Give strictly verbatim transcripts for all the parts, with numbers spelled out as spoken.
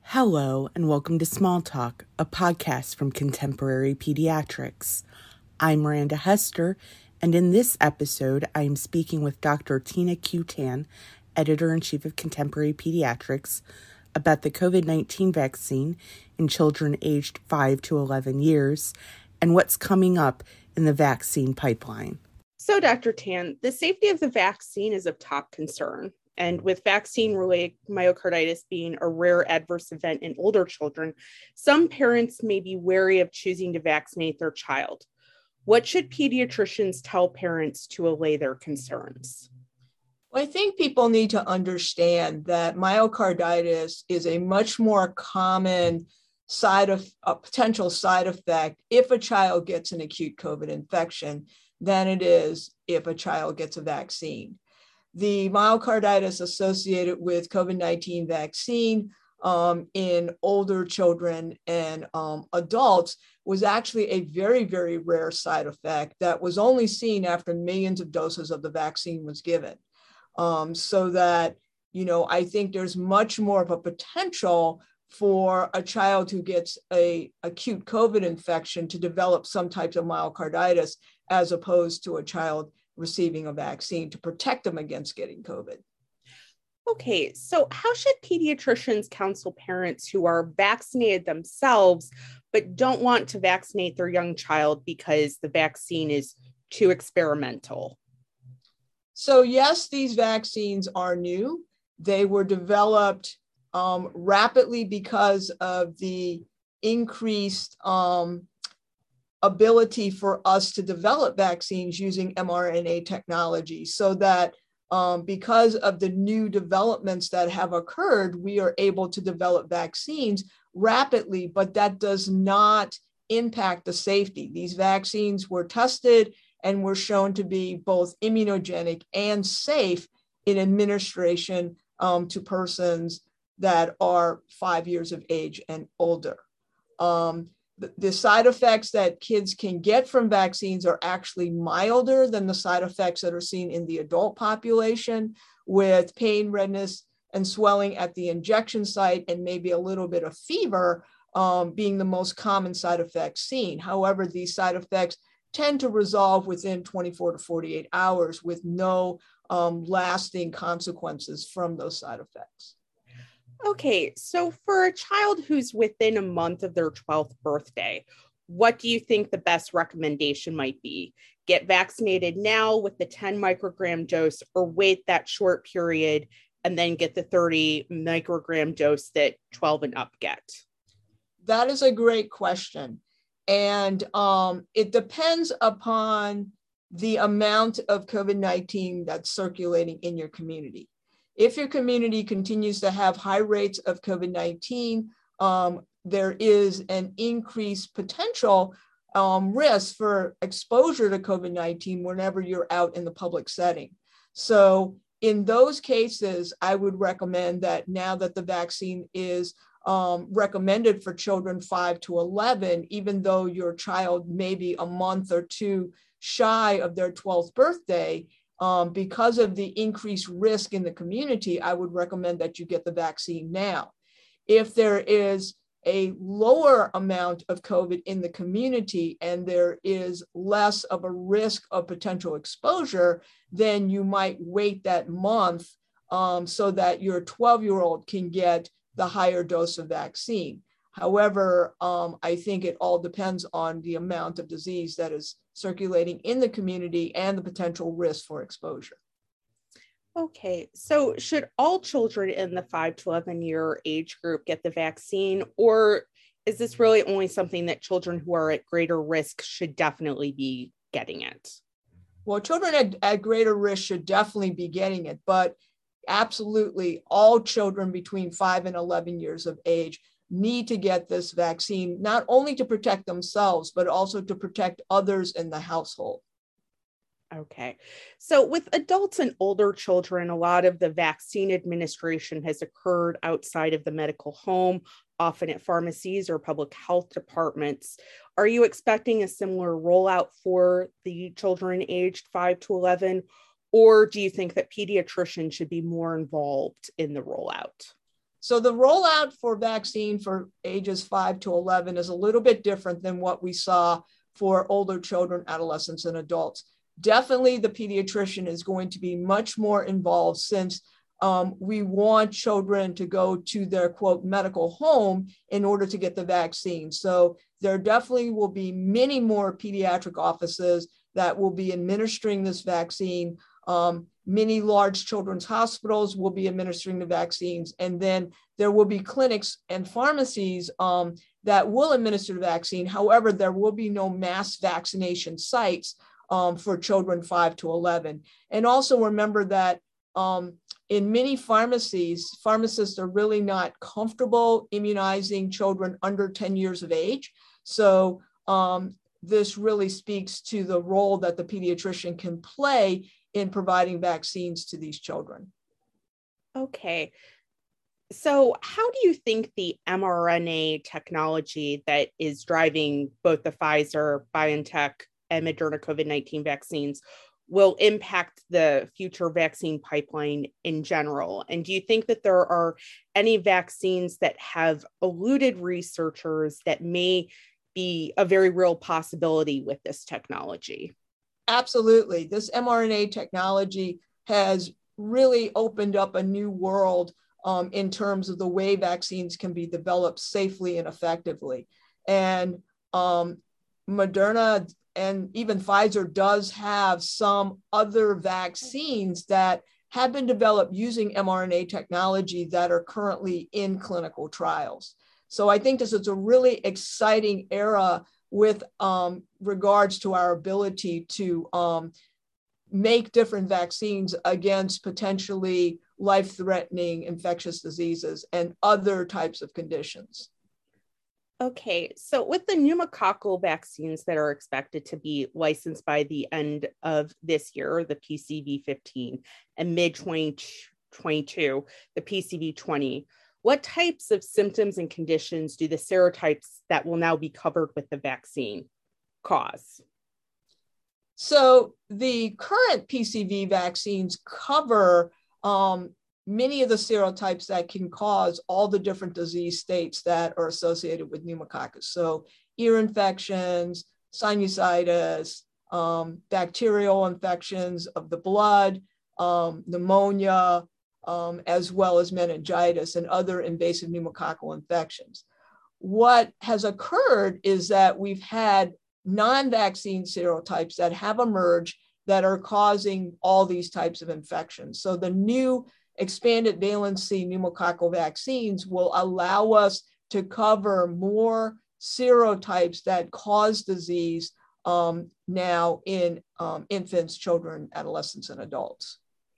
Hello, and welcome to Small Talk, a podcast from Contemporary Pediatrics. I'm Miranda Hester, and in this episode, I am speaking with Doctor Tina Kutan, Editor-in-Chief of Contemporary Pediatrics, about the covid nineteen vaccine in children aged five to eleven years and what's coming up in the vaccine pipeline. So, Doctor Tan, the safety of the vaccine is of top concern. And with vaccine-related myocarditis being a rare adverse event in older children, some parents may be wary of choosing to vaccinate their child. What should pediatricians tell parents to allay their concerns? Well, I think people need to understand that myocarditis is a much more common side of a potential side effect if a child gets an acute COVID infection than it is if a child gets a vaccine. The myocarditis associated with COVID nineteen vaccine um, in older children and um, adults was actually a very, very rare side effect that was only seen after millions of doses of the vaccine was given. Um, so that, you know, I think there's much more of a potential for a child who gets a acute COVID infection to develop some types of myocarditis as opposed to a child receiving a vaccine to protect them against getting COVID. Okay, so how should pediatricians counsel parents who are vaccinated themselves but don't want to vaccinate their young child because the vaccine is too experimental? So yes, these vaccines are new. They were developed um, rapidly because of the increased um, ability for us to develop vaccines using mRNA technology, so that um, because of the new developments that have occurred, we are able to develop vaccines rapidly, but that does not impact the safety. These vaccines were tested and were shown to be both immunogenic and safe in administration um, to persons that are five years of age and older. Um, the, the side effects that kids can get from vaccines are actually milder than the side effects that are seen in the adult population, with pain, redness, and swelling at the injection site and maybe a little bit of fever um, being the most common side effects seen. However, these side effects tend to resolve within twenty-four to forty-eight hours with no um, lasting consequences from those side effects. Okay, so for a child who's within a month of their twelfth birthday, what do you think the best recommendation might be? Get vaccinated now with the ten microgram dose, or wait that short period and then get the thirty microgram dose that twelve and up get? That is a great question. And um, it depends upon the amount of COVID nineteen that's circulating in your community. If your community continues to have high rates of COVID nineteen, um, there is an increased potential um, risk for exposure to COVID nineteen whenever you're out in the public setting. So in those cases, I would recommend that now that the vaccine is um, recommended for children five to eleven, even though your child may be a month or two shy of their twelfth birthday, Um, because of the increased risk in the community, I would recommend that you get the vaccine now. If there is a lower amount of COVID in the community and there is less of a risk of potential exposure, then you might wait that month um, so that your twelve-year-old can get the higher dose of vaccine. However, um, I think it all depends on the amount of disease that is circulating in the community and the potential risk for exposure. Okay, so should all children in the five to eleven year age group get the vaccine, or is this really only something that children who are at greater risk should definitely be getting it? Well, children at, at greater risk should definitely be getting it, but absolutely all children between five and eleven years of age need to get this vaccine, not only to protect themselves, but also to protect others in the household. Okay. So with adults and older children, a lot of the vaccine administration has occurred outside of the medical home, often at pharmacies or public health departments. Are you expecting a similar rollout for the children aged five to eleven, or do you think that pediatricians should be more involved in the rollout? So the rollout for vaccine for ages five to eleven is a little bit different than what we saw for older children, adolescents, and adults. Definitely the pediatrician is going to be much more involved, since um, we want children to go to their, quote, medical home in order to get the vaccine. So there definitely will be many more pediatric offices that will be administering this vaccine. Um, many large children's hospitals will be administering the vaccines, and then there will be clinics and pharmacies um, that will administer the vaccine. However, there will be no mass vaccination sites um, for children five to eleven. And also remember that um, in many pharmacies, pharmacists are really not comfortable immunizing children under ten years of age. So um, this really speaks to the role that the pediatrician can play in providing vaccines to these children. Okay. So how do you think the mRNA technology that is driving both the Pfizer, BioNTech, and Moderna COVID nineteen vaccines will impact the future vaccine pipeline in general? And do you think that there are any vaccines that have eluded researchers that may be a very real possibility with this technology? Absolutely. This mRNA technology has really opened up a new world um, in terms of the way vaccines can be developed safely and effectively. And um, Moderna and even Pfizer does have some other vaccines that have been developed using mRNA technology that are currently in clinical trials. So I think this is a really exciting era with um, regards to our ability to um, make different vaccines against potentially life-threatening infectious diseases and other types of conditions. Okay, so with the pneumococcal vaccines that are expected to be licensed by the end of this year, the P C V fifteen, and mid twenty twenty-two, the P C V twenty, what types of symptoms and conditions do the serotypes that will now be covered with the vaccine cause? So the current P C V vaccines cover um, many of the serotypes that can cause all the different disease states that are associated with pneumococcus. So ear infections, sinusitis, um, bacterial infections of the blood, um, pneumonia, um, as well as meningitis and other invasive pneumococcal infections. What has occurred is that we've had non-vaccine serotypes that have emerged that are causing all these types of infections. So the new expanded valency pneumococcal vaccines will allow us to cover more serotypes that cause disease um, now in um, infants, children, adolescents, and adults.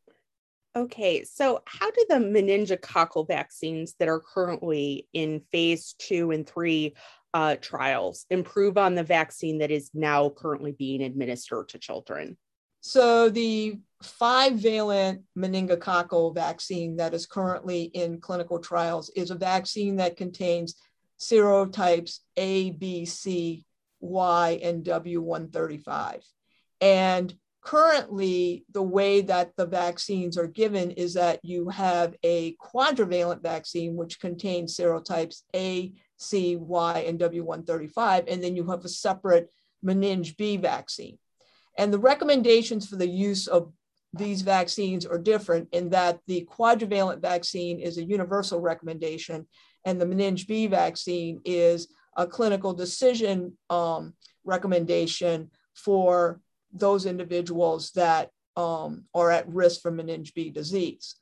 Okay, so how do the meningococcal vaccines that are currently in phase two and three uh, trials improve on the vaccine that is now currently being administered to children? So the five-valent meningococcal vaccine that is currently in clinical trials is a vaccine that contains serotypes A, B, C, Y, and W one thirty-five. And currently, the way that the vaccines are given is that you have a quadrivalent vaccine, which contains serotypes A, C, Y, and W one thirty-five, and then you have a separate meninge B vaccine. And the recommendations for the use of these vaccines are different in that the quadrivalent vaccine is a universal recommendation, and the meninge B vaccine is a clinical decision um, recommendation for those individuals that um, are at risk for meninge B disease.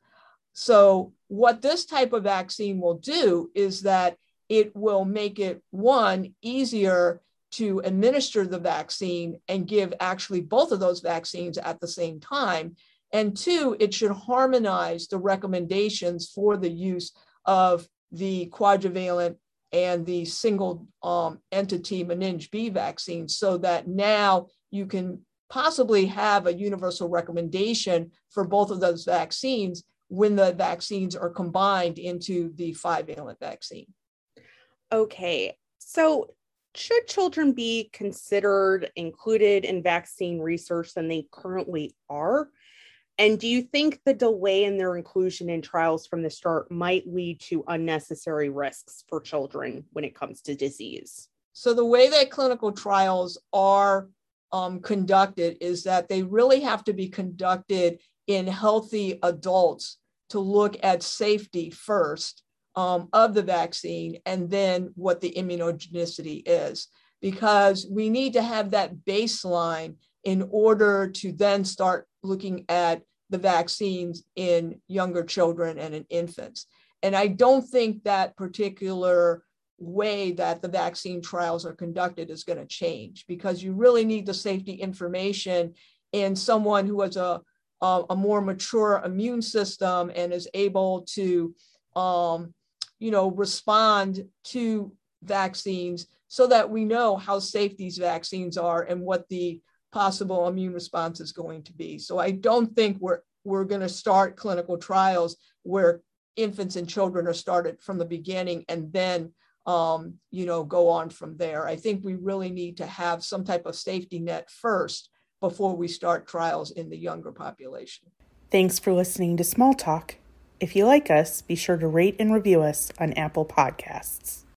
So what this type of vaccine will do is that it will make it, one, easier to administer the vaccine and give actually both of those vaccines at the same time. And two, it should harmonize the recommendations for the use of the quadrivalent and the single um, entity meninge B vaccine, so that now you can possibly have a universal recommendation for both of those vaccines when the vaccines are combined into the five-valent vaccine. Okay, so should children be considered included in vaccine research than they currently are? And do you think the delay in their inclusion in trials from the start might lead to unnecessary risks for children when it comes to disease? So the way that clinical trials are um, conducted is that they really have to be conducted in healthy adults to look at safety first um, of the vaccine and then what the immunogenicity is, because we need to have that baseline in order to then start looking at the vaccines in younger children and in infants. And I don't think that particular way that the vaccine trials are conducted is going to change, because you really need the safety information in someone who has a, a, a more mature immune system and is able to, um, you know, respond to vaccines, so that we know how safe these vaccines are and what the possible immune response is going to be. So I don't think we're we're going to start clinical trials where infants and children are started from the beginning and then um, you know, go on from there. I think we really need to have some type of safety net first before we start trials in the younger population. Thanks for listening to Small Talk. If you like us, be sure to rate and review us on Apple Podcasts.